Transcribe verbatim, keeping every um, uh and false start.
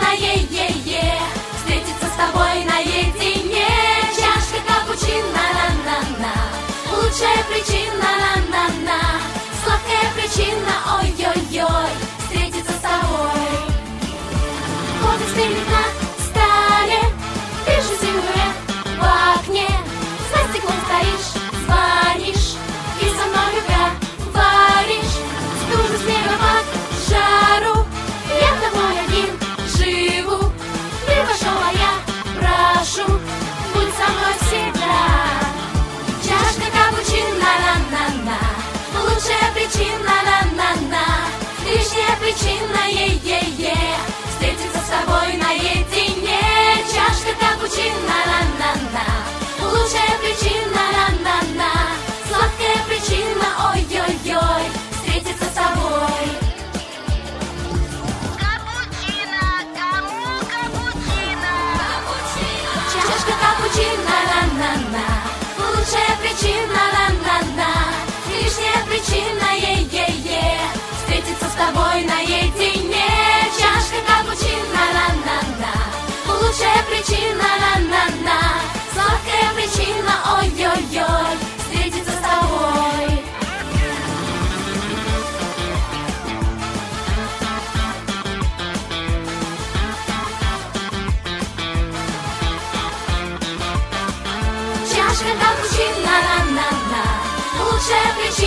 капучино, е-е-е, встретиться с тобой наедине. Чашка капучино, на-на-на, лучшая причина, на-на-на, сладкая причина, ой-ой-ой, встретиться с тобой. Кофе стынет на столе, вижу силуэт в окне. За стеклом стоишь, звонишь и со мною говоришь. Стужу снега под жару, я тобой один живу. Ты пошел, а я прошу, будь со мной всегда. Чашка капучино, на-на-на, лучшая причина, на-на-на, лишняя причина, е-е-е, встретиться с тобой наедине. Чашка капучино, на-на-на, лучшая причина, на-на-на, сладкая причина, ой-ой-ой, встретиться с тобой. Капучино, кому капучино? Чашка капучино, на-на-на, лучшая причина, на-на-на, лишняя причина, е-е-е, встретиться с тобой наедине. Чашка капучино, на-на-на, лучшая причина, на-на-на, сладкая причина, ой-ой-ой, встретиться с тобой. Чашка капучино, на-на-на, лучшая причина.